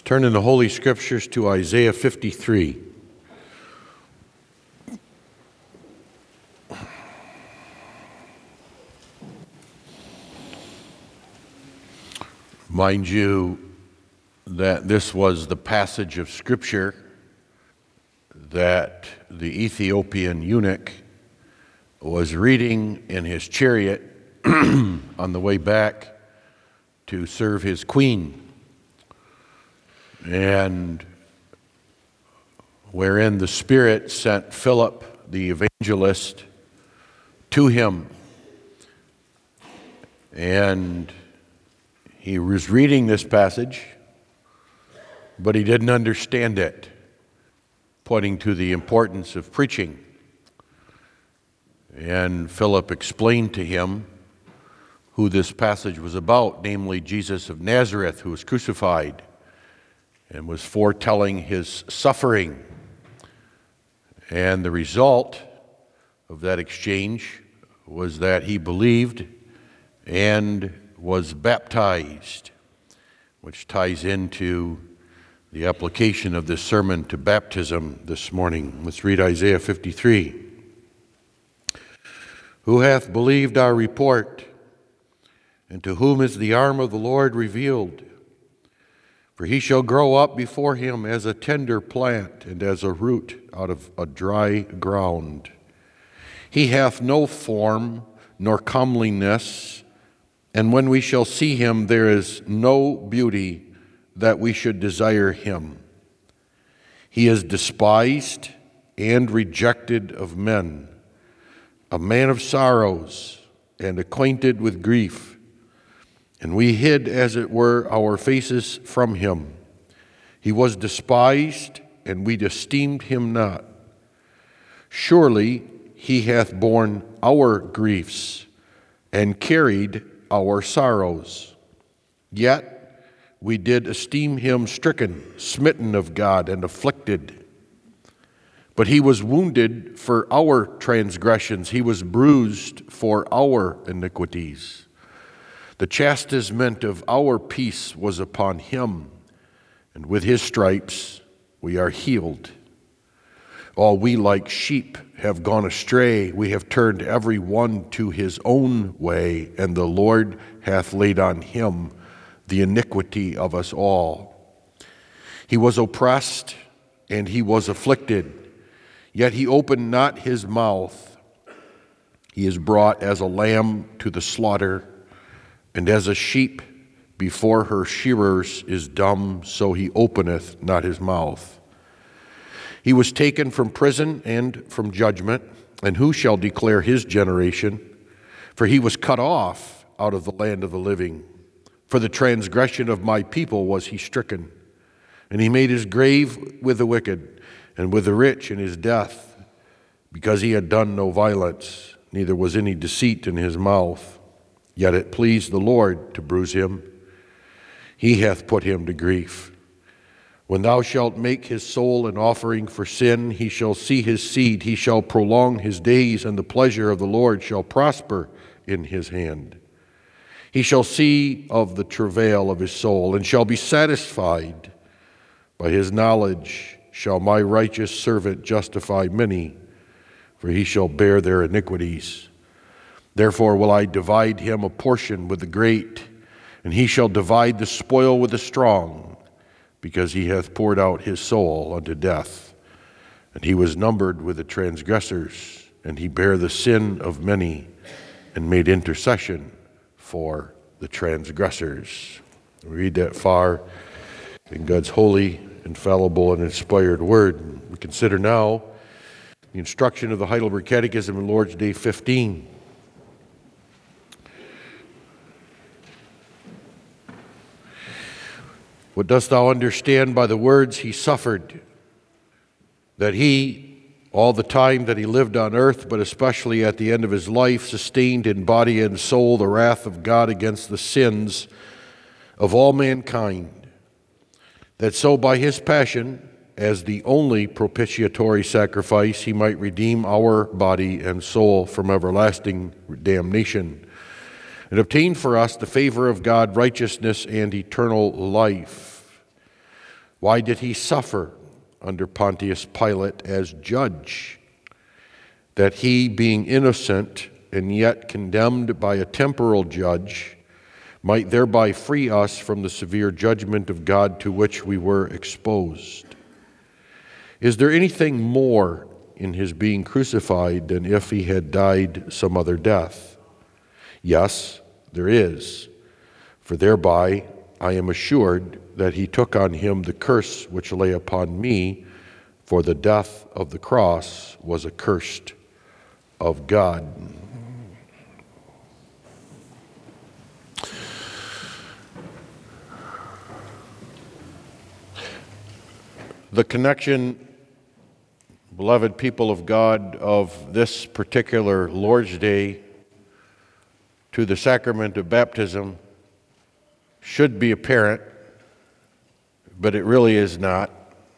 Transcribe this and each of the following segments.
Turn in the Holy Scriptures to Isaiah 53. Mind you that this was the passage of Scripture that the Ethiopian eunuch was reading in his chariot on the way back to serve his queen, and wherein the Spirit sent Philip the evangelist to him, and he was reading this passage, but he didn't understand it, pointing to the importance of preaching. And Philip explained to him who this passage was about, namely Jesus of Nazareth, who was crucified and was foretelling his suffering. And the result of that exchange was that he believed and was baptized, which ties into the application of this sermon to baptism this morning. Let's read Isaiah 53. Who hath believed our report, and to whom is the arm of the Lord revealed? For he shall grow up before him as a tender plant, and as a root out of a dry ground. He hath no form nor comeliness, and when we shall see him, there is no beauty that we should desire him. He is despised and rejected of men, a man of sorrows and acquainted with grief. And we hid, as it were, our faces from him. He was despised, and we esteemed him not. Surely he hath borne our griefs and carried our sorrows. Yet we did esteem him stricken, smitten of God, and afflicted. But he was wounded for our transgressions. He was bruised for our iniquities. The chastisement of our peace was upon him, and with his stripes we are healed. All we like sheep have gone astray. We have turned every one to his own way, and the Lord hath laid on him the iniquity of us all. He was oppressed, and he was afflicted, yet he opened not his mouth. He is brought as a lamb to the slaughter, and as a sheep before her shearers is dumb, so he openeth not his mouth. He was taken from prison and from judgment, and who shall declare his generation? For he was cut off out of the land of the living. For the transgression of my people was he stricken. And he made his grave with the wicked, and with the rich in his death, because he had done no violence, neither was any deceit in his mouth. Yet it pleased the Lord to bruise him. He hath put him to grief. When thou shalt make his soul an offering for sin, he shall see his seed. He shall prolong his days, and the pleasure of the Lord shall prosper in his hand. He shall see of the travail of his soul, and shall be satisfied. By his knowledge shall my righteous servant justify many, for he shall bear their iniquities. Therefore will I divide him a portion with the great, and he shall divide the spoil with the strong, because he hath poured out his soul unto death. And he was numbered with the transgressors, and he bare the sin of many, and made intercession for the transgressors. We read that far in God's holy, infallible, and inspired word. We consider now the instruction of the Heidelberg Catechism in Lord's Day 15. What dost thou understand by the words he suffered? That he, all the time that he lived on earth, but especially at the end of his life, sustained in body and soul the wrath of God against the sins of all mankind, that so by his passion, as the only propitiatory sacrifice, he might redeem our body and soul from everlasting damnation, and obtain for us the favor of God, righteousness, and eternal life. Why did he suffer under Pontius Pilate as judge? That he, being innocent and yet condemned by a temporal judge, might thereby free us from the severe judgment of God to which we were exposed. Is there anything more in his being crucified than if he had died some other death? Yes, there is, for thereby I am assured that he took on him the curse which lay upon me, for the death of the cross was accursed of God. The connection, beloved people of God, of this particular Lord's Day to the sacrament of baptism should be apparent, but it really is not.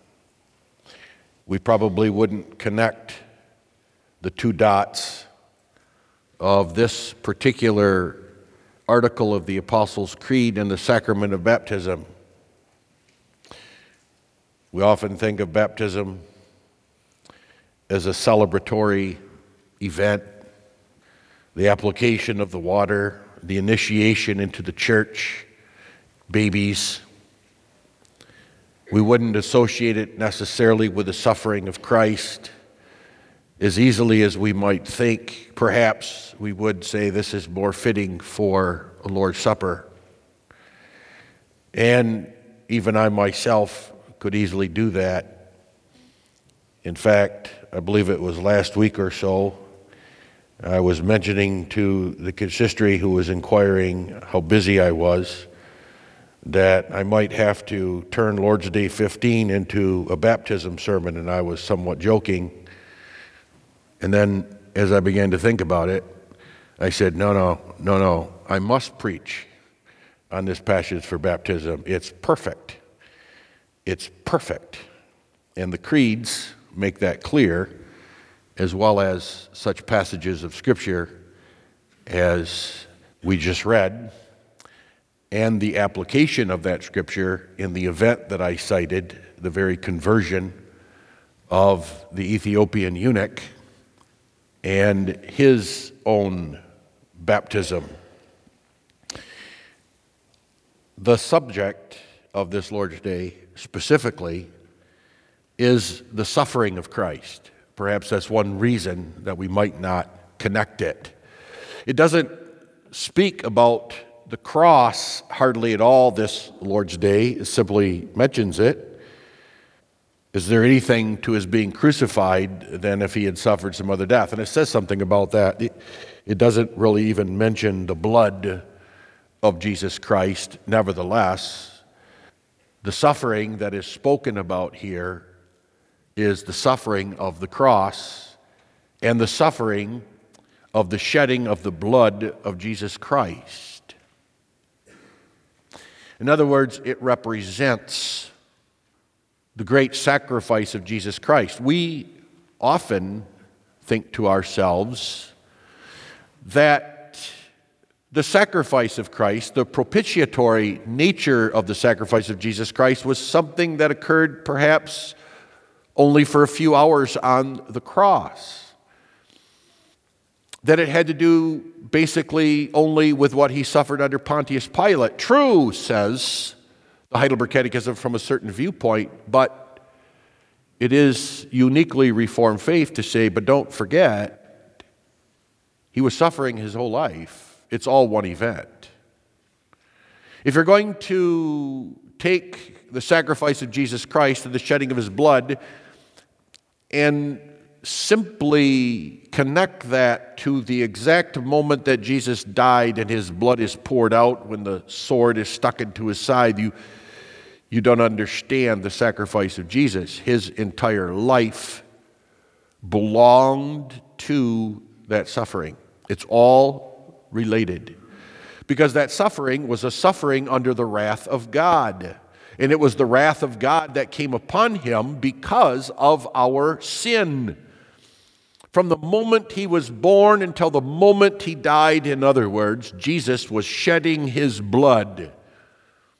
We probably wouldn't connect the two dots of this particular article of the Apostles' Creed and the sacrament of baptism. We often think of baptism as a celebratory event, the application of the water, the initiation into the church, babies. We wouldn't associate it necessarily with the suffering of Christ as easily as we might think. Perhaps we would say this is more fitting for a Lord's Supper. And even I myself could easily do that. In fact, I believe it was last week or so, I was mentioning to the consistory who was inquiring how busy I was, that I might have to turn Lord's Day 15 into a baptism sermon, and I was somewhat joking. And then as I began to think about it, I said, no, I must preach on this passage for baptism. It's perfect. It's perfect. And the creeds make that clear, as well as such passages of Scripture as we just read, and the application of that Scripture in the event that I cited, the very conversion of the Ethiopian eunuch and his own baptism. The subject of this Lord's Day specifically is the suffering of Christ. Perhaps that's one reason that we might not connect it. It doesn't speak about the cross hardly at all this Lord's Day. It simply mentions it. Is there anything to his being crucified than if he had suffered some other death? And it says something about that. It doesn't really even mention the blood of Jesus Christ. Nevertheless, the suffering that is spoken about here is the suffering of the cross and the suffering of the shedding of the blood of Jesus Christ. In other words, it represents the great sacrifice of Jesus Christ. We often think to ourselves that the sacrifice of Christ, the propitiatory nature of the sacrifice of Jesus Christ, was something that occurred perhaps only for a few hours on the cross. That it had to do basically only with what he suffered under Pontius Pilate. True, says the Heidelberg Catechism from a certain viewpoint, but it is uniquely Reformed faith to say, but don't forget, he was suffering his whole life. It's all one event. If you're going to take the sacrifice of Jesus Christ and the shedding of his blood and simply connect that to the exact moment that Jesus died and his blood is poured out when the sword is stuck into his side, you don't understand the sacrifice of Jesus. His entire life belonged to that suffering. It's all related. Because that suffering was a suffering under the wrath of God. And it was the wrath of God that came upon him because of our sin. From the moment he was born until the moment he died, in other words, Jesus was shedding his blood.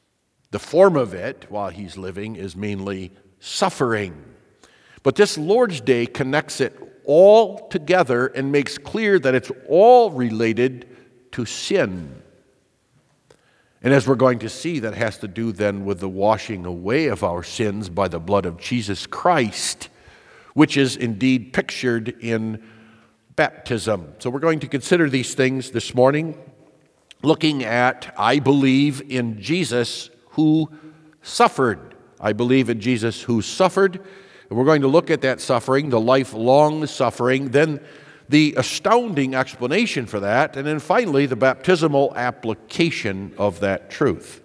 The form of it, while he's living, is mainly suffering. But this Lord's Day connects it all together and makes clear that it's all related to sin. And as we're going to see, that has to do then with the washing away of our sins by the blood of Jesus Christ, which is indeed pictured in baptism. So we're going to consider these things this morning, looking at, I believe in Jesus who suffered. I believe in Jesus who suffered. And we're going to look at that suffering, the lifelong suffering, then the astounding explanation for that, and then finally the baptismal application of that truth.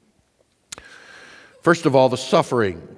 First of all, the suffering.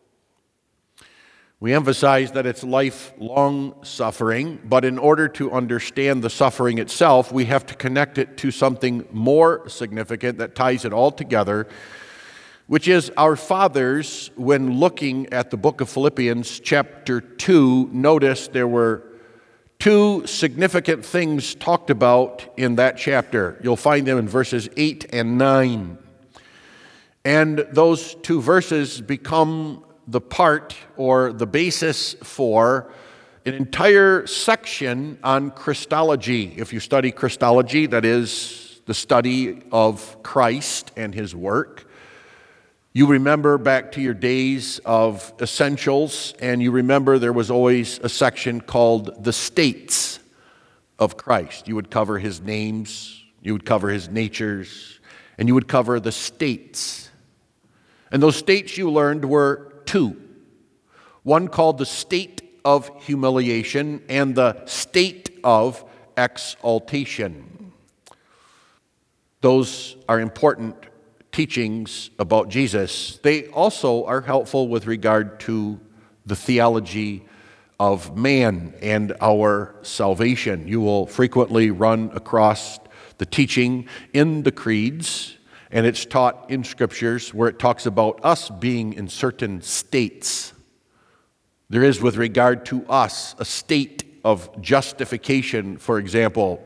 We emphasize that it's lifelong suffering, but in order to understand the suffering itself, we have to connect it to something more significant that ties it all together, which is our fathers, when looking at the book of Philippians chapter 2, notice there were two significant things talked about in that chapter. You'll find them in verses 8 and 9. And those two verses become the part or the basis for an entire section on Christology. If you study Christology, that is the study of Christ and his work, you remember back to your days of essentials, and you remember there was always a section called the states of Christ. You would cover his names, you would cover his natures, and you would cover the states. And those states you learned were two. One called the state of humiliation and the state of exaltation. Those are important teachings about Jesus. They also are helpful with regard to the theology of man and our salvation. You will frequently run across the teaching in the creeds, and it's taught in scriptures where it talks about us being in certain states. There is, with regard to us, a state of justification, for example.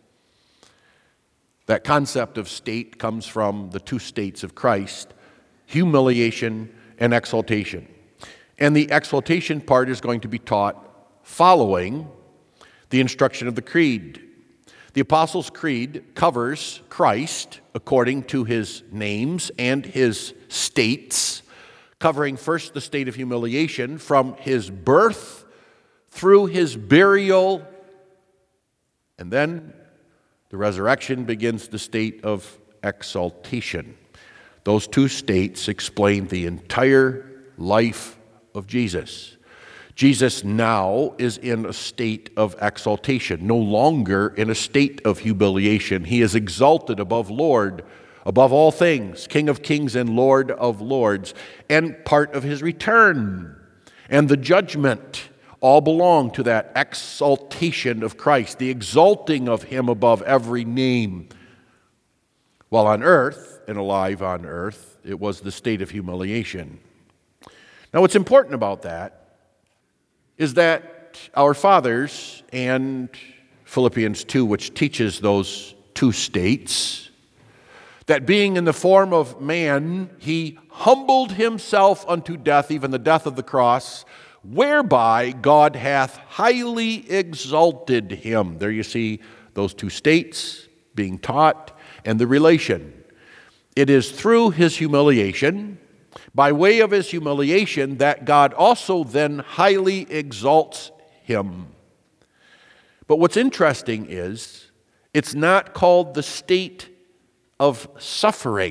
That concept of state comes from the two states of Christ, humiliation and exaltation. And the exaltation part is going to be taught following the instruction of the Creed. The Apostles' Creed covers Christ according to his names and his states, covering first the state of humiliation from his birth through his burial, and then the resurrection begins the state of exaltation. Those two states explain the entire life of Jesus. Jesus now is in a state of exaltation, no longer in a state of humiliation. He is exalted above Lord, above all things, King of kings and Lord of lords, and part of his return and the judgment all belong to that exaltation of Christ, the exalting of him above every name. While on earth, and alive on earth, it was the state of humiliation. Now, what's important about that is that our fathers, and Philippians 2, which teaches those two states, that being in the form of man, he humbled himself unto death, even the death of the cross, whereby God hath highly exalted him. There you see those two states being taught and the relation. It is through his humiliation, by way of his humiliation, that God also then highly exalts him. But what's interesting is, it's not called the state of suffering.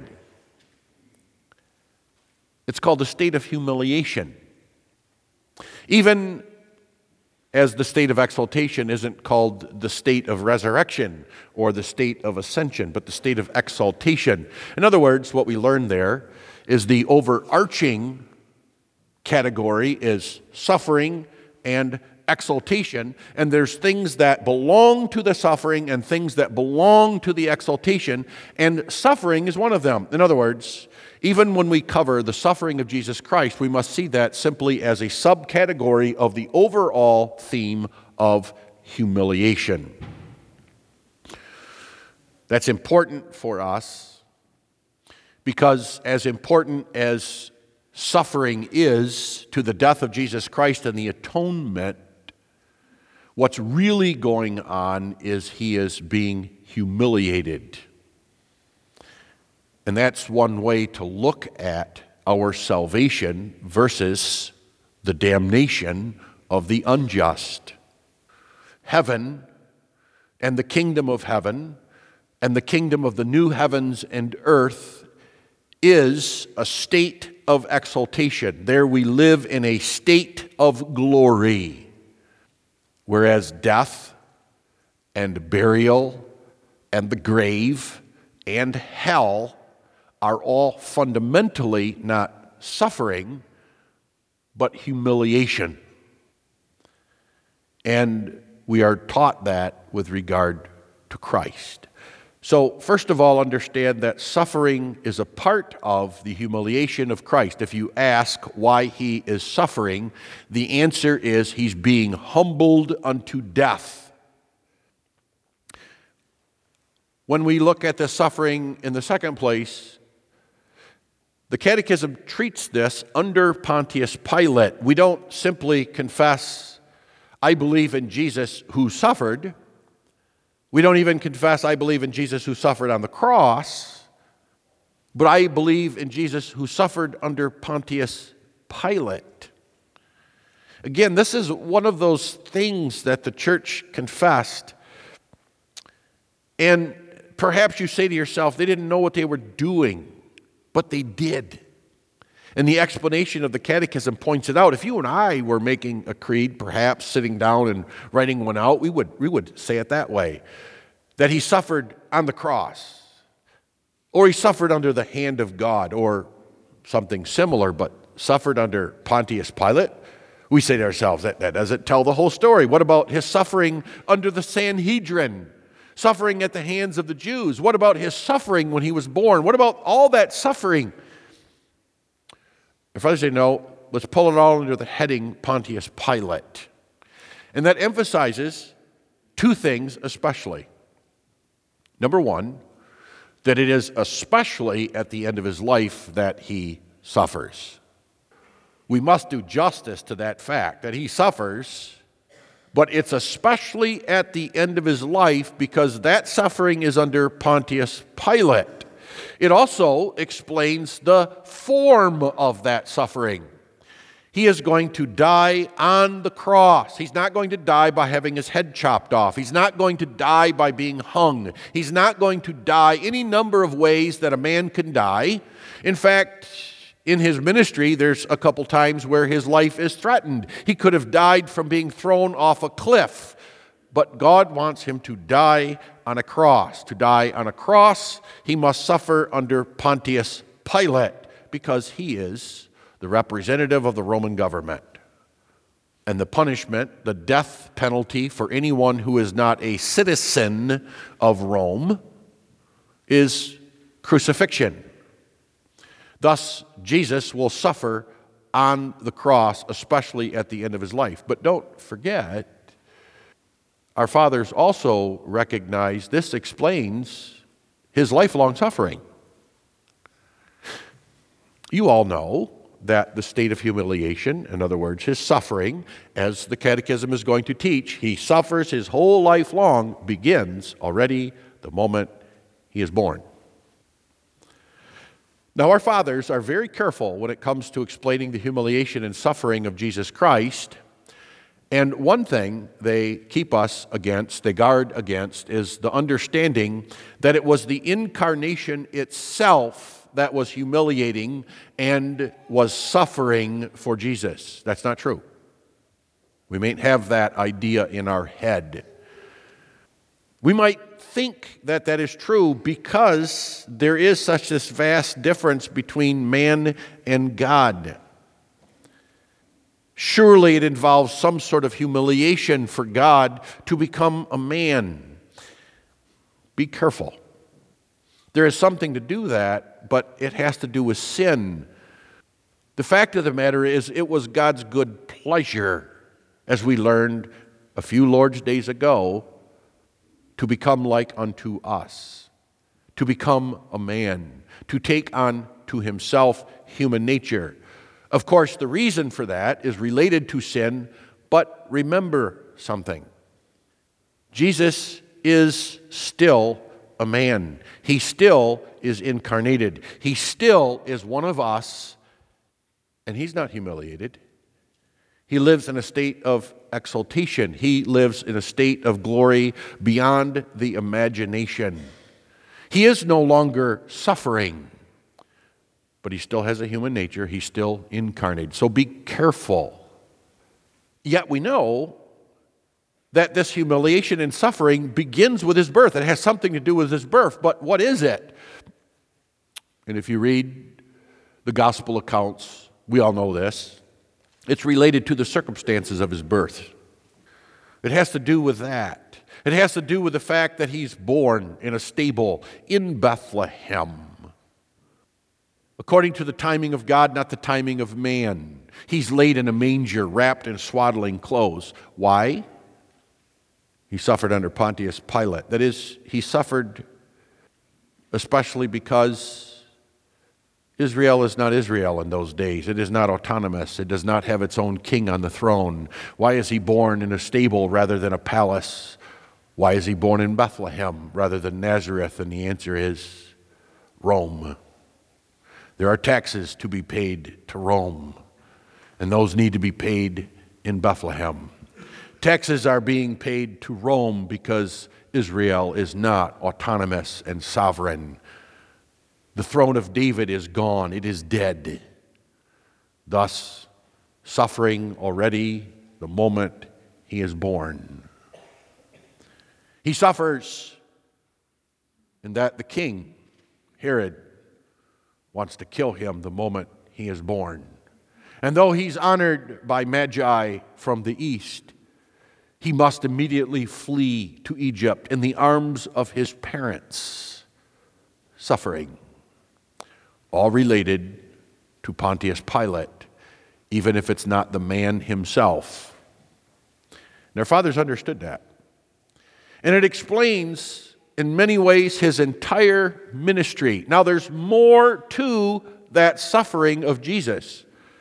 It's called the state of humiliation. Even as the state of exaltation isn't called the state of resurrection or the state of ascension, but the state of exaltation. In other words, what we learn there is the overarching category is suffering and exaltation, and there's things that belong to the suffering and things that belong to the exaltation, and suffering is one of them. In other words, even when we cover the suffering of Jesus Christ, we must see that simply as a subcategory of the overall theme of humiliation. That's important for us Because as important as suffering is to the death of Jesus Christ and the atonement, what's really going on is he is being humiliated. And that's one way to look at our salvation versus the damnation of the unjust. Heaven and the kingdom of heaven and the kingdom of the new heavens and earth is a state of exaltation. There we live in a state of glory, whereas death and burial and the grave and hell are all fundamentally not suffering, but humiliation. And we are taught that with regard to Christ. So, first of all, understand that suffering is a part of the humiliation of Christ. If you ask why he is suffering, the answer is he's being humbled unto death. When we look at the suffering in the second place, the Catechism treats this under Pontius Pilate. We don't simply confess, I believe in Jesus who suffered. We don't even confess, I believe in Jesus who suffered on the cross. But I believe in Jesus who suffered under Pontius Pilate. Again, this is one of those things that the church confessed. And perhaps you say to yourself, they didn't know what they were doing. But they did. And the explanation of the Catechism points it out. If you and I were making a creed, perhaps sitting down and writing one out, we would say it that way. That he suffered on the cross. Or he suffered under the hand of God, or something similar, but suffered under Pontius Pilate. We say to ourselves, that doesn't tell the whole story. What about his suffering under the Sanhedrin? Suffering at the hands of the Jews? What about his suffering when he was born? What about all that suffering? If I say no, let's pull it all under the heading Pontius Pilate. And that emphasizes two things especially. Number one, that it is especially at the end of his life that he suffers. We must do justice to that fact, that he suffers. But it's especially at the end of his life because that suffering is under Pontius Pilate. It also explains the form of that suffering. He is going to die on the cross. He's not going to die by having his head chopped off. He's not going to die by being hung. He's not going to die any number of ways that a man can die. In fact, in his ministry, there's a couple times where his life is threatened. He could have died from being thrown off a cliff, but God wants him to die on a cross. To die on a cross, he must suffer under Pontius Pilate because he is the representative of the Roman government. And the punishment, the death penalty for anyone who is not a citizen of Rome, is crucifixion. Thus, Jesus will suffer on the cross, especially at the end of his life. But don't forget, our fathers also recognize this explains his lifelong suffering. You all know that the state of humiliation, in other words, his suffering, as the Catechism is going to teach, he suffers his whole life long, begins already the moment he is born. Now, our fathers are very careful when it comes to explaining the humiliation and suffering of Jesus Christ. And one thing they keep us against, they guard against, is the understanding that it was the incarnation itself that was humiliating and was suffering for Jesus. That's not true. We may have that idea in our head. We might think that that is true because there is such this vast difference between man and God. Surely it involves some sort of humiliation for God to become a man. Be careful. There is something to do that, but it has to do with sin. The fact of the matter is, it was God's good pleasure, as we learned a few Lord's days ago, to become like unto us, to become a man, to take on to himself human nature. Of course, the reason for that is related to sin, but remember something. Jesus is still a man. He still is incarnated. He still is one of us, and he's not humiliated. He lives in a state of exaltation. He lives in a state of glory beyond the imagination. He is no longer suffering, but he still has a human nature. He's still incarnate. So be careful. Yet we know that this humiliation and suffering begins with his birth. It has something to do with his birth, but what is it? And if you read the gospel accounts, we all know this. It's related to the circumstances of his birth. It has to do with that. It has to do with the fact that he's born in a stable in Bethlehem. According to the timing of God, not the timing of man. He's laid in a manger, wrapped in swaddling clothes. Why? He suffered under Pontius Pilate. That is, he suffered especially because Israel is not Israel in those days. It is not autonomous. It does not have its own king on the throne. Why is he born in a stable rather than a palace? Why is he born in Bethlehem rather than Nazareth? And the answer is Rome. There are taxes to be paid to Rome, and those need to be paid in Bethlehem. Taxes are being paid to Rome because Israel is not autonomous and sovereign. The throne of David is gone. It is dead. Thus, suffering already the moment he is born. He suffers in that the king, Herod, wants to kill him the moment he is born. And though he's honored by Magi from the east, he must immediately flee to Egypt in the arms of his parents, suffering. All related to Pontius Pilate, even if it's not the man himself. Their fathers understood that. And it explains, in many ways, his entire ministry. Now, there's more to that suffering of Jesus.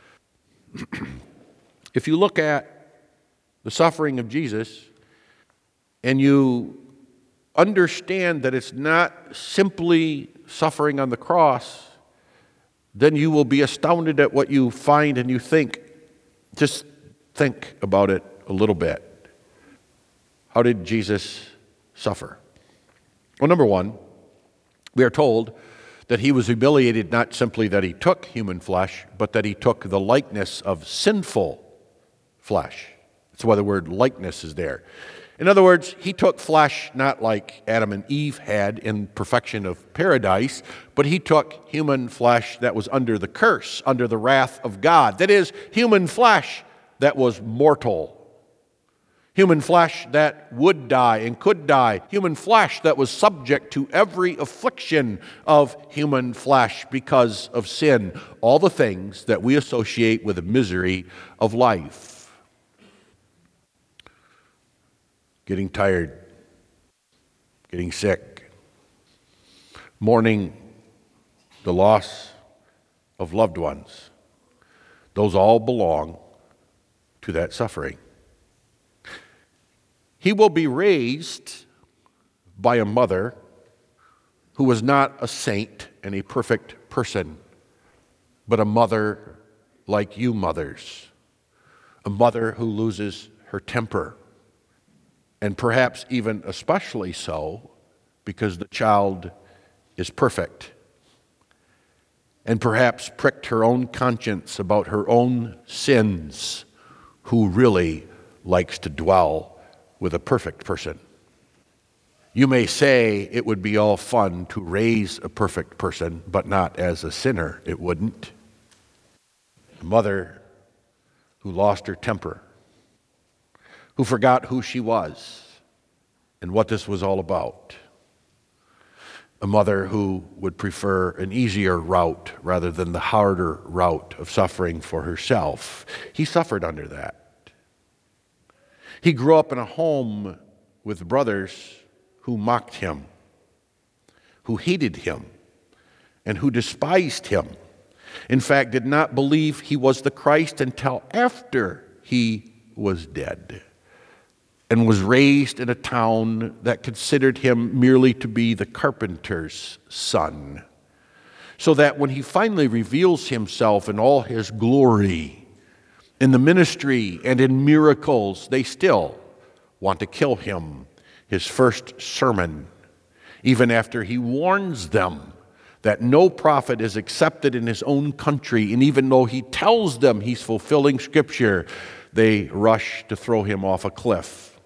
If you look at the suffering of Jesus, and you understand that it's not simply suffering on the cross, then you will be astounded at what you find and you think. Just think about it a little bit. How did Jesus suffer? Well, number one, we are told that he was humiliated not simply that he took human flesh, but that he took the likeness of sinful flesh. That's why the word likeness is there. In other words, he took flesh not like Adam and Eve had in perfection of paradise, but he took human flesh that was under the curse, under the wrath of God. That is, human flesh that was mortal. Human flesh that would die and could die. Human flesh that was subject to every affliction of human flesh because of sin. All the things that we associate with the misery of life. Getting tired, getting sick, mourning the loss of loved ones. Those all belong to that suffering. He will be raised by a mother who was not a saint and a perfect person, but a mother like you mothers, a mother who loses her temper. And perhaps even especially so because the child is perfect. And perhaps pricked her own conscience about her own sins, who really likes to dwell with a perfect person. You may say it would be all fun to raise a perfect person, but not as a sinner. It wouldn't. A mother who lost her temper, who forgot who she was and what this was all about. A mother who would prefer an easier route rather than the harder route of suffering for herself. He suffered under that. He grew up in a home with brothers who mocked him, who hated him and who despised him. In fact, did not believe he was the Christ until after he was dead, and was raised in a town that considered him merely to be the carpenter's son. So that when he finally reveals himself in all his glory, in the ministry and in miracles, they still want to kill him. His first sermon, even after he warns them that no prophet is accepted in his own country, and even though he tells them he's fulfilling Scripture, they rush to throw him off a cliff.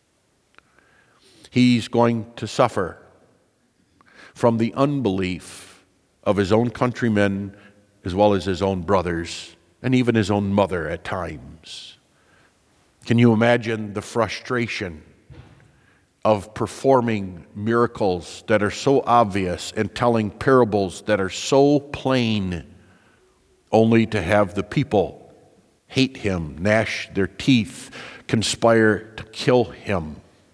He's going to suffer from the unbelief of his own countrymen, as well as his own brothers, and even his own mother at times. Can you imagine the frustration of performing miracles that are so obvious and telling parables that are so plain, only to have the people hate him, gnash their teeth, conspire to kill him?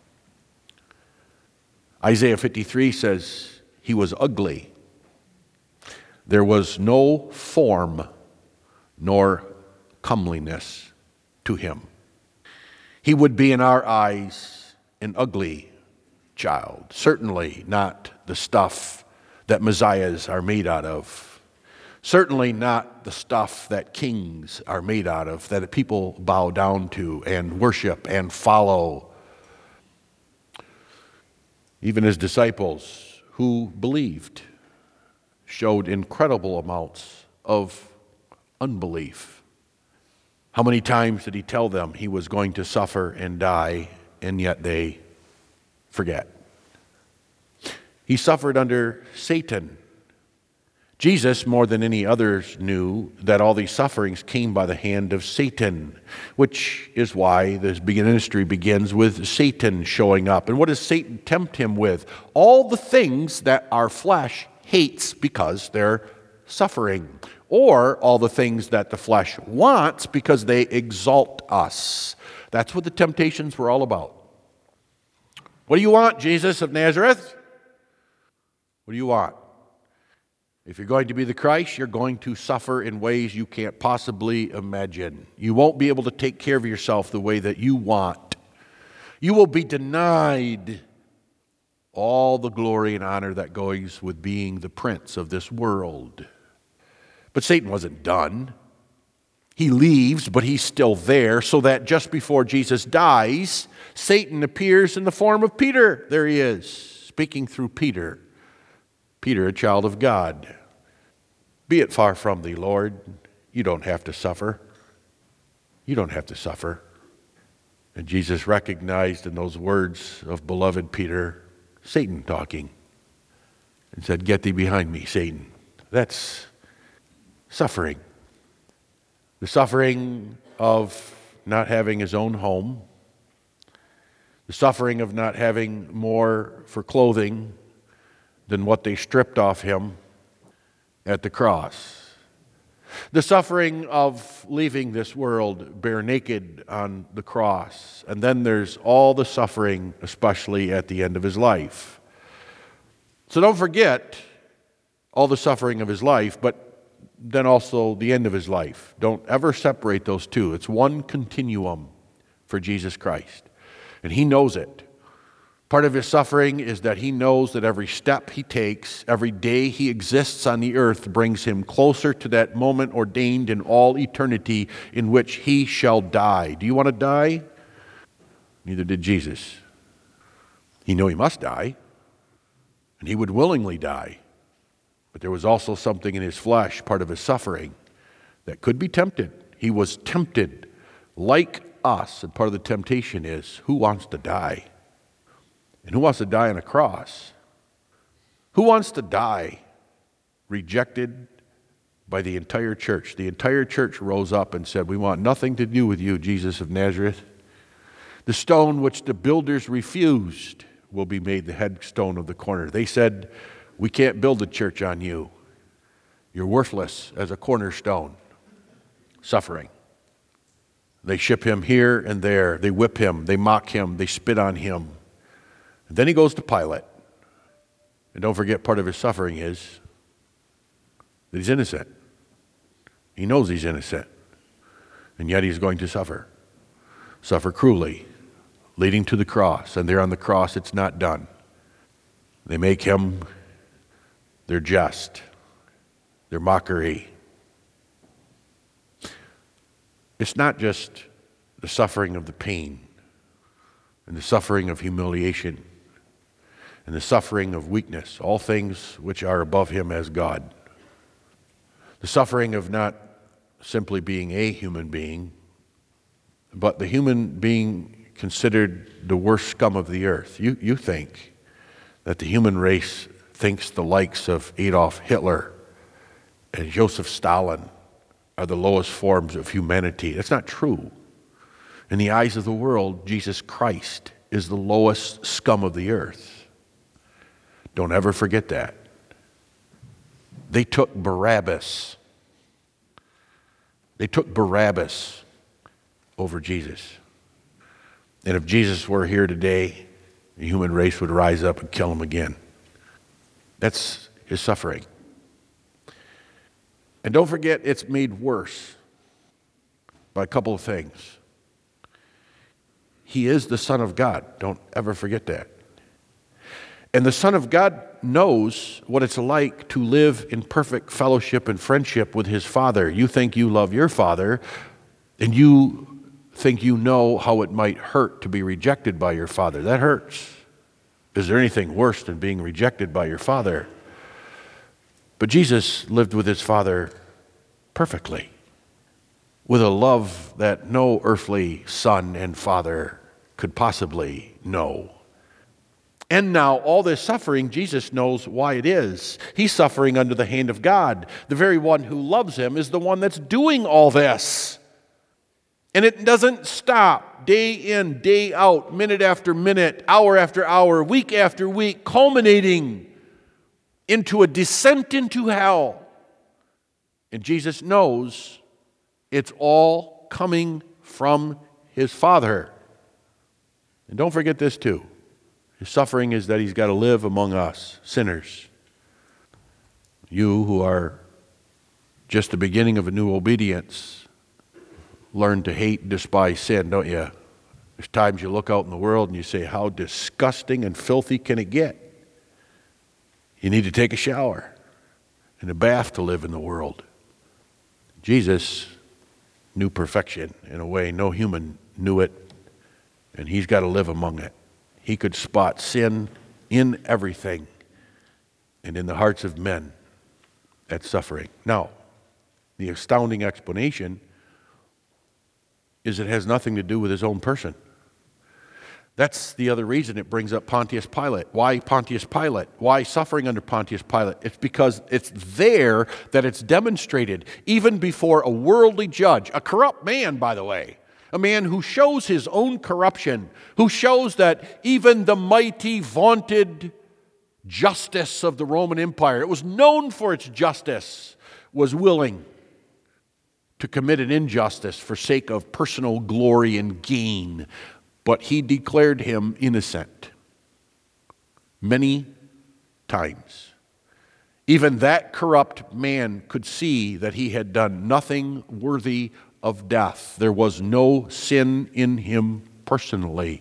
Isaiah 53 says he was ugly. There was no form nor comeliness to him. He would be in our eyes an ugly child, certainly not the stuff that messiahs are made out of, certainly not the stuff that kings are made out of, that people bow down to and worship and follow. Even his disciples who believed showed incredible amounts of unbelief. How many times did he tell them he was going to suffer and die, and yet they forget? He suffered under Satan. Jesus, more than any others, knew that all these sufferings came by the hand of Satan, which is why this ministry begins with Satan showing up. And what does Satan tempt him with? All the things that our flesh hates because they're suffering, or all the things that the flesh wants because they exalt us. That's what the temptations were all about. What do you want, Jesus of Nazareth? What do you want? If you're going to be the Christ, you're going to suffer in ways you can't possibly imagine. You won't be able to take care of yourself the way that you want. You will be denied all the glory and honor that goes with being the prince of this world. But Satan wasn't done. He leaves, but he's still there, so that just before Jesus dies, Satan appears in the form of Peter. There he is, speaking through Peter. Peter, a child of God. Be it far from thee, Lord. You don't have to suffer. You don't have to suffer. And Jesus recognized in those words of beloved Peter, Satan talking, and said, "Get thee behind me, Satan." That's suffering. The suffering of not having his own home, the suffering of not having more for clothing than what they stripped off him at the cross, the suffering of leaving this world bare naked on the cross, and then there's all the suffering, especially at the end of his life. So don't forget all the suffering of his life, but then also the end of his life. Don't ever separate those two. It's one continuum for Jesus Christ, and he knows it. Part of his suffering is that he knows that every step he takes, every day he exists on the earth, brings him closer to that moment ordained in all eternity in which he shall die. Do you want to die? Neither did Jesus. He knew he must die, and he would willingly die. But there was also something in his flesh, part of his suffering, that could be tempted. He was tempted like us, and part of the temptation is, who wants to die? And who wants to die on a cross? Who wants to die rejected by the entire church? The entire church rose up and said, "We want nothing to do with you, Jesus of Nazareth. The stone which the builders refused will be made the headstone of the corner." They said, "We can't build a church on you. You're worthless as a cornerstone." Suffering. They ship him here and there. They whip him. They mock him. They spit on him. And then he goes to Pilate. And don't forget, part of his suffering is that he's innocent. He knows he's innocent. And yet he's going to suffer. Suffer cruelly, leading to the cross. And there on the cross, it's not done. They make him their jest, their mockery. It's not just the suffering of the pain and the suffering of humiliation and the suffering of weakness, all things which are above him as God. The suffering of not simply being a human being, but the human being considered the worst scum of the earth. You think that the human race thinks the likes of Adolf Hitler and Joseph Stalin are the lowest forms of humanity. That's not true. In the eyes of the world, Jesus Christ is the lowest scum of the earth. Don't ever forget that. They took Barabbas. They took Barabbas over Jesus. And if Jesus were here today, the human race would rise up and kill him again. That's his suffering. And don't forget, it's made worse by a couple of things. He is the Son of God. Don't ever forget that. And the Son of God knows what it's like to live in perfect fellowship and friendship with his Father. You think you love your Father, and you think you know how it might hurt to be rejected by your Father. That hurts. Is there anything worse than being rejected by your Father? But Jesus lived with his Father perfectly, with a love that no earthly son and father could possibly know. And now, all this suffering, Jesus knows why it is. He's suffering under the hand of God. The very one who loves him is the one that's doing all this. And it doesn't stop day in, day out, minute after minute, hour after hour, week after week, culminating into a descent into hell. And Jesus knows it's all coming from his Father. And don't forget this too. His suffering is that he's got to live among us, sinners. You who are just the beginning of a new obedience, learn to hate and despise sin, don't you? There's times you look out in the world and you say, how disgusting and filthy can it get? You need to take a shower and a bath to live in the world. Jesus knew perfection in a way no human knew it, and he's got to live among it. He could spot sin in everything and in the hearts of men at suffering. Now, the astounding explanation is it has nothing to do with his own person. That's the other reason it brings up Pontius Pilate. Why Pontius Pilate? Why suffering under Pontius Pilate? It's because it's there that it's demonstrated, even before a worldly judge, a corrupt man, by the way, a man who shows his own corruption, who shows that even the mighty, vaunted justice of the Roman Empire, it was known for its justice, was willing to commit an injustice for sake of personal glory and gain. But he declared him innocent many times. Even that corrupt man could see that he had done nothing worthy of death. There was no sin in him personally.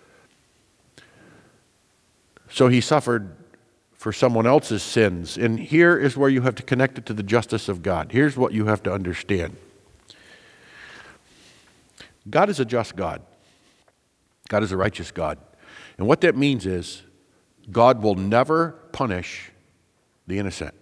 So he suffered for someone else's sins. And here is where you have to connect it to the justice of God. Here's what you have to understand. God is a just God. God is a righteous God. And what that means is God will never punish the innocent.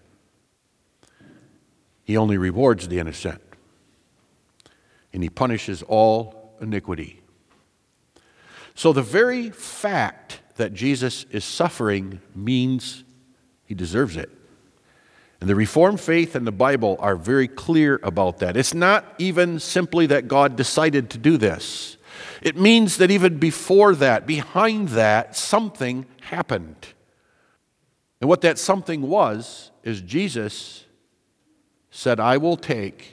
He only rewards the innocent. And he punishes all iniquity. So the very fact that Jesus is suffering means he deserves it. And the Reformed faith and the Bible are very clear about that. It's not even simply that God decided to do this. It means that even before that, behind that, something happened. And what that something was, is Jesus said, I will take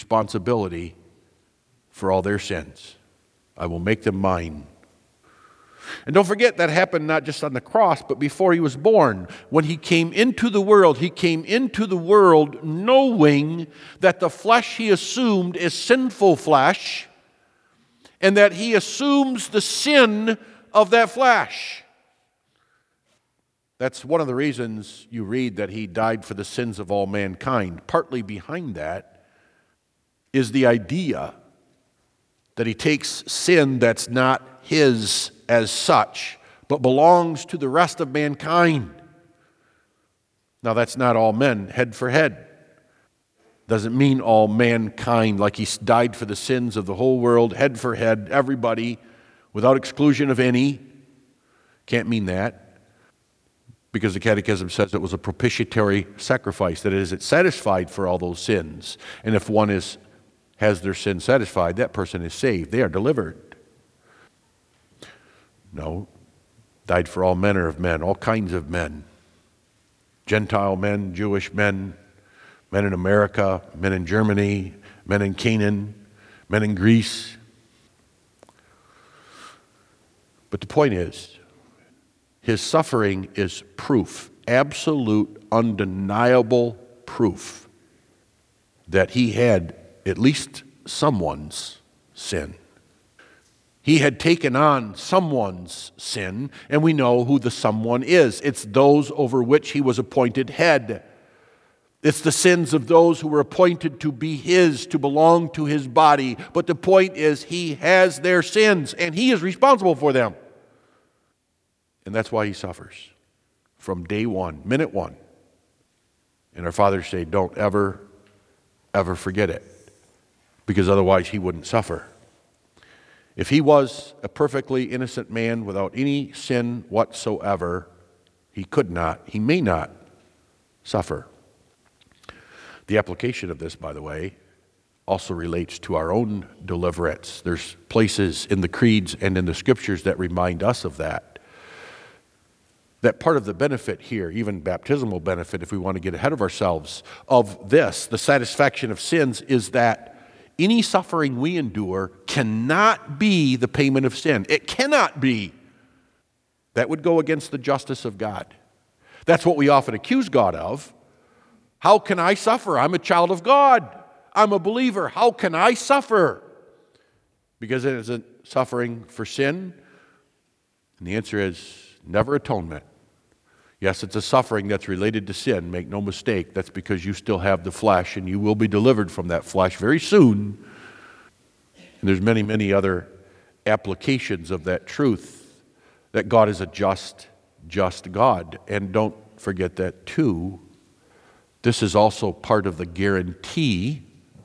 responsibility for all their sins. I will make them mine. And don't forget, that happened not just on the cross, but before he was born. When he came into the world knowing that the flesh he assumed is sinful flesh, and that he assumes the sin of that flesh. That's one of the reasons you read that he died for the sins of all mankind. Partly behind that is the idea that he takes sin that's not his as such, but belongs to the rest of mankind. Now, that's not all men, head for head. Doesn't mean all mankind, like he died for the sins of the whole world, head for head, everybody, without exclusion of any. Can't mean that, because the Catechism says it was a propitiatory sacrifice. That is, it satisfied for all those sins. And if one has their sin satisfied, that person is saved. They are delivered. No, died for all manner of men, all kinds of men. Gentile men, Jewish men, men in America, men in Germany, men in Canaan, men in Greece. But the point is, his suffering is proof, absolute, undeniable proof that he had at least someone's sin. He had taken on someone's sin, and we know who the someone is. It's those over which he was appointed head. It's the sins of those who were appointed to be his, to belong to his body. But the point is, he has their sins, and he is responsible for them. And that's why he suffers from day one, minute one. And our fathers say, don't ever, ever forget it, because otherwise he wouldn't suffer. If he was a perfectly innocent man without any sin whatsoever, he could not, he may not suffer. The application of this, by the way, also relates to our own deliverance. There's places in the creeds and in the scriptures that remind us of that. That part of the benefit here, even baptismal benefit, if we want to get ahead of ourselves, of this, the satisfaction of sins, is that any suffering we endure cannot be the payment of sin. It cannot be. That would go against the justice of God. That's what we often accuse God of. How can I suffer? I'm a child of God. I'm a believer. How can I suffer? Because it isn't suffering for sin. And the answer is never atonement. Yes, it's a suffering that's related to sin. Make no mistake. That's because you still have the flesh, and you will be delivered from that flesh very soon. And there's many, many other applications of that truth, that God is a just God. And don't forget that too. This is also part of the guarantee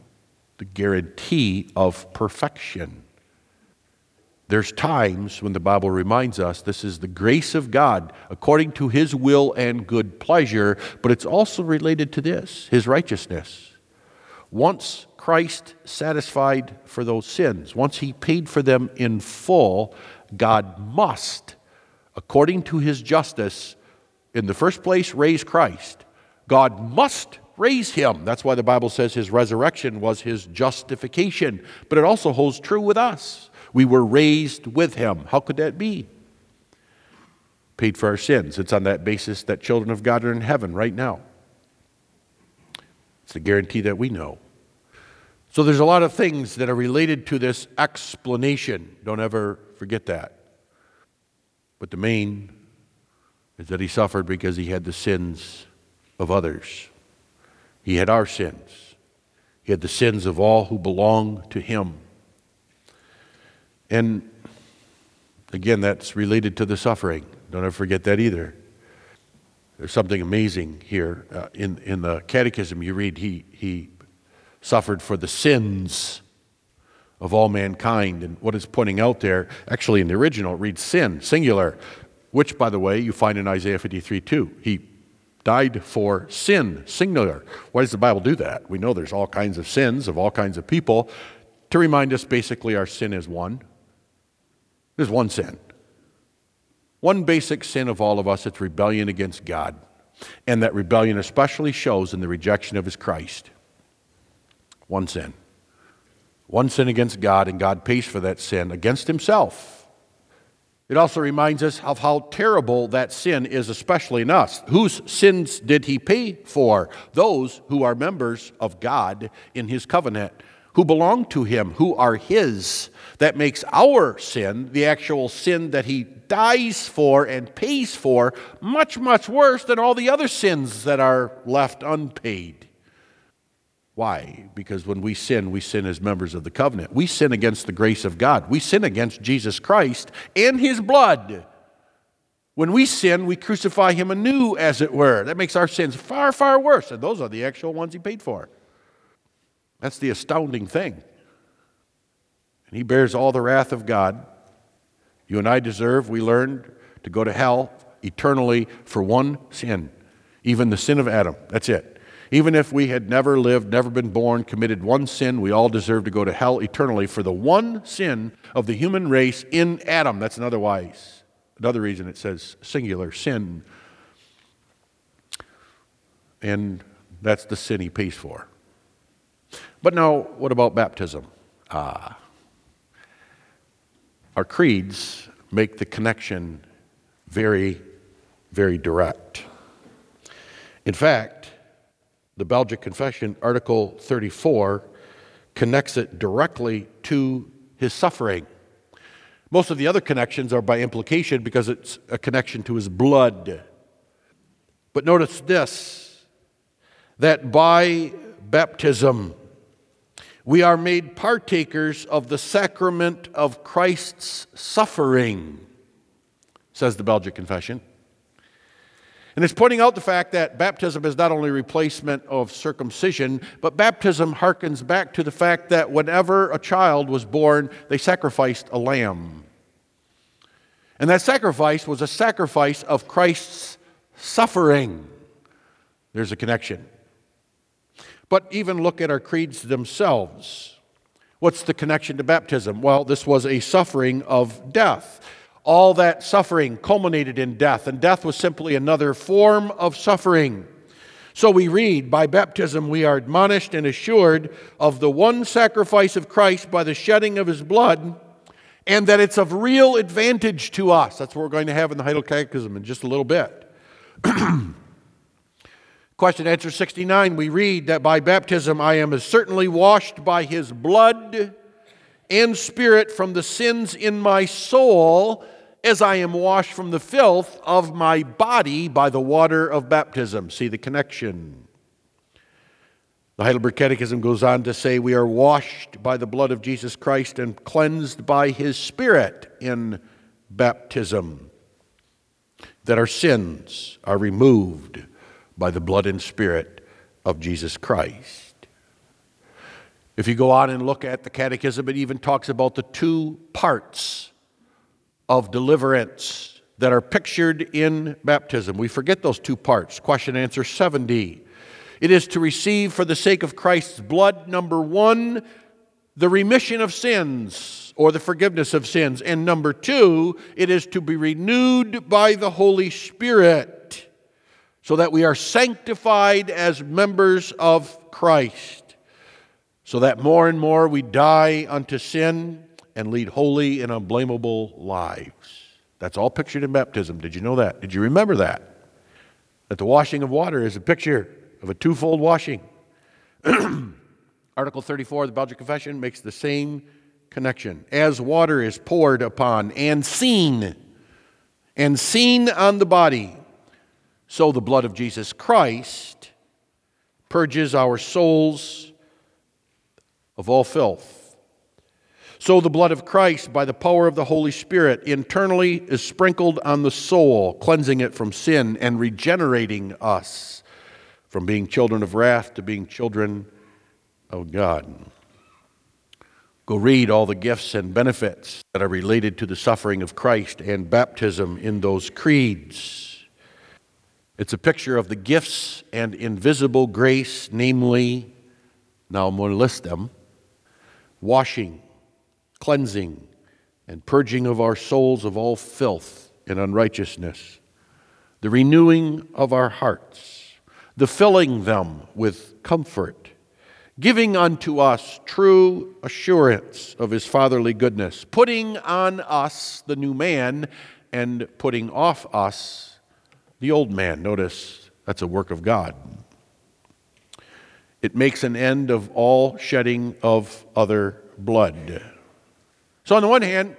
of perfection. There's times when the Bible reminds us this is the grace of God according to his will and good pleasure, but it's also related to this, his righteousness. Once Christ satisfied for those sins, once he paid for them in full, God must, according to his justice, in the first place, raise Christ. God must raise him. That's why the Bible says his resurrection was his justification. But it also holds true with us. We were raised with him. How could that be? Paid for our sins. It's on that basis that children of God are in heaven right now. It's a guarantee that we know. So there's a lot of things that are related to this explanation. Don't ever forget that. But the main is that he suffered because he had the sins of others. He had our sins. He had the sins of all who belong to him. And again, that's related to the suffering. Don't ever forget that either. There's something amazing here. In the Catechism, you read he suffered for the sins of all mankind. And what it's pointing out there, actually in the original, it reads sin, singular, which, by the way, you find in Isaiah 53:2. He died for sin, singular. Why does the Bible do that? We know there's all kinds of sins of all kinds of people. To remind us, basically, our sin is one. There's one sin. One basic sin of all of us, it's rebellion against God. And that rebellion especially shows in the rejection of his Christ. One sin. One sin against God, and God pays for that sin against himself. It also reminds us of how terrible that sin is, especially in us. Whose sins did he pay for? Those who are members of God in his covenant, who belong to him, who are his. That makes our sin, the actual sin that he dies for and pays for, much, much worse than all the other sins that are left unpaid. Why? Because when we sin as members of the covenant. We sin against the grace of God. We sin against Jesus Christ and his blood. When we sin, we crucify him anew, as it were. That makes our sins far, far worse. And those are the actual ones he paid for. That's the astounding thing. And he bears all the wrath of God. You and I deserve, we learned, to go to hell eternally for one sin. Even the sin of Adam. That's it. Even if we had never lived, never been born, committed one sin, we all deserve to go to hell eternally for the one sin of the human race in Adam. That's another reason it says singular, sin. And that's the sin he pays for. But now, what about baptism? Our creeds make the connection very, very direct. In fact, the Belgic Confession, Article 34, connects it directly to his suffering. Most of the other connections are by implication because it's a connection to his blood. But notice this, that by baptism, we are made partakers of the sacrament of Christ's suffering, says the Belgic Confession. And it's pointing out the fact that baptism is not only a replacement of circumcision, but baptism harkens back to the fact that whenever a child was born, they sacrificed a lamb. And that sacrifice was a sacrifice of Christ's suffering. There's a connection. But even look at our creeds themselves. What's the connection to baptism? Well, this was a suffering of death. All that suffering culminated in death, and death was simply another form of suffering. So we read, by baptism we are admonished and assured of the one sacrifice of Christ by the shedding of his blood, and that it's of real advantage to us. That's what we're going to have in the Heidelberg Catechism in just a little bit. Question answer 69, we read that by baptism I am as certainly washed by his blood and spirit from the sins in my soul as I am washed from the filth of my body by the water of baptism. See the connection. The Heidelberg Catechism goes on to say we are washed by the blood of Jesus Christ and cleansed by his spirit in baptism. That our sins are removed by the blood and spirit of Jesus Christ. If you go on and look at the Catechism, it even talks about the two parts of deliverance that are pictured in baptism. We forget those two parts. Question answer 70. It is to receive for the sake of Christ's blood, number one, the remission of sins or the forgiveness of sins. And number two, it is to be renewed by the Holy Spirit so that we are sanctified as members of Christ. So that more and more we die unto sin and lead holy and unblameable lives. That's all pictured in baptism. Did you know that? Did you remember that? That the washing of water is a picture of a twofold washing. Article 34 of the Belgic Confession makes the same connection. As water is poured upon and seen on the body, so the blood of Jesus Christ purges our souls of all filth. So the blood of Christ, by the power of the Holy Spirit, internally is sprinkled on the soul, cleansing it from sin and regenerating us from being children of wrath to being children of God. Go read all the gifts and benefits that are related to the suffering of Christ and baptism in those creeds. It's a picture of the gifts and invisible grace, namely, now I'm going to list them, washing, cleansing, and purging of our souls of all filth and unrighteousness, the renewing of our hearts, the filling them with comfort, giving unto us true assurance of his fatherly goodness, putting on us the new man and putting off us the old man. Notice that's a work of God. It makes an end of all shedding of other blood. So on the one hand,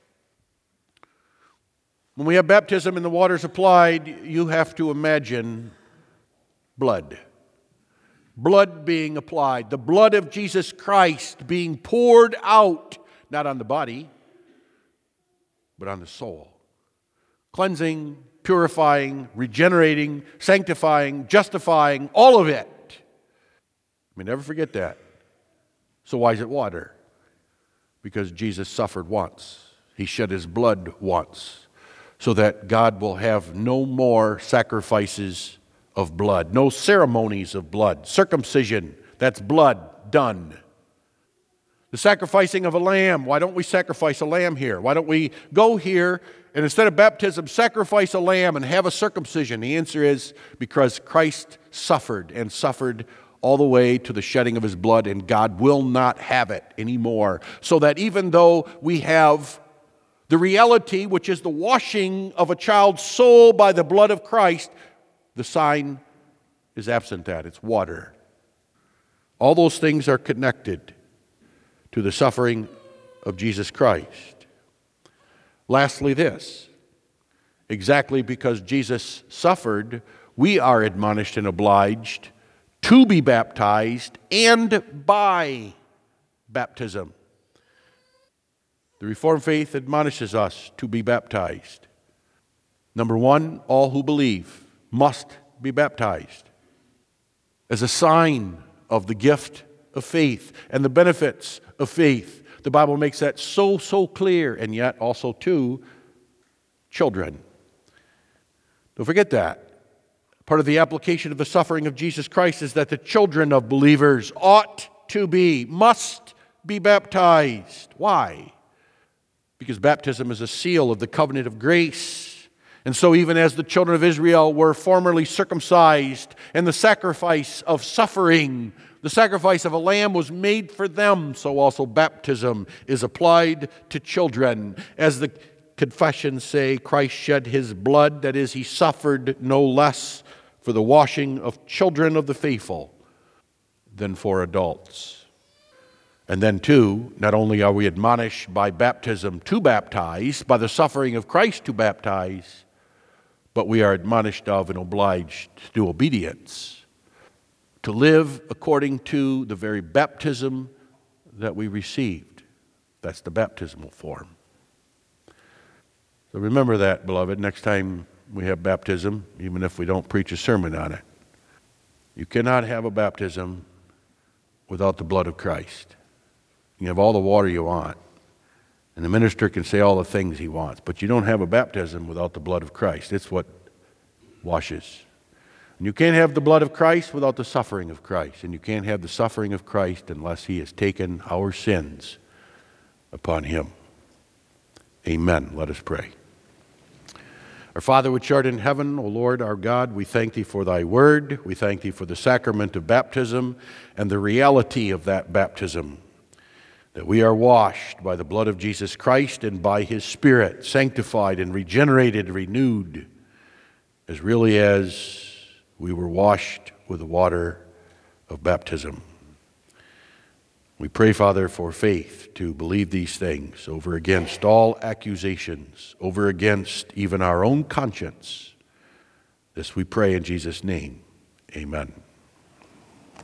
when we have baptism and the water is applied, you have to imagine blood. Blood being applied. The blood of Jesus Christ being poured out, not on the body, but on the soul. Cleansing, purifying, regenerating, sanctifying, justifying, all of it. We never forget that. So why is it water? Because Jesus suffered once. He shed his blood once, so that God will have no more sacrifices of blood, no ceremonies of blood. Circumcision, that's blood, done. The sacrificing of a lamb, why don't we sacrifice a lamb here? Why don't we go here and instead of baptism, sacrifice a lamb and have a circumcision? The answer is because Christ suffered and suffered all the way to the shedding of his blood, and God will not have it anymore. So that even though we have the reality, which is the washing of a child's soul by the blood of Christ, the sign is absent that. It's water. All those things are connected to the suffering of Jesus Christ. Lastly, this. Exactly because Jesus suffered, we are admonished and obliged to be baptized and by baptism. The Reformed faith admonishes us to be baptized. Number one, all who believe must be baptized as a sign of the gift of faith and the benefits of faith. The Bible makes that so clear, and yet also to children. Don't forget that. Part of the application of the suffering of Jesus Christ is that the children of believers must be baptized. Why? Because baptism is a seal of the covenant of grace. And so even as the children of Israel were formerly circumcised and the sacrifice of suffering, the sacrifice of a lamb was made for them, so also baptism is applied to children. As the confessions say, Christ shed his blood, that is, he suffered no less for the washing of children of the faithful than for adults. And then too, not only are we admonished by baptism to baptize, by the suffering of Christ to baptize, but we are admonished of and obliged to do obedience, to live according to the very baptism that we received. That's the baptismal form. So remember that, beloved, next time we have baptism, even if we don't preach a sermon on it. You cannot have a baptism without the blood of Christ. You have all the water you want, and the minister can say all the things he wants, but you don't have a baptism without the blood of Christ. It's what washes. And you can't have the blood of Christ without the suffering of Christ, and you can't have the suffering of Christ unless he has taken our sins upon him. Amen. Let us pray. Our Father which art in heaven, O Lord our God, we thank thee for thy word. We thank thee for the sacrament of baptism and the reality of that baptism, that we are washed by the blood of Jesus Christ and by his Spirit, sanctified and regenerated, renewed, as really as we were washed with the water of baptism. We pray, Father, for faith to believe these things over against all accusations, over against even our own conscience. This we pray in Jesus' name. Amen.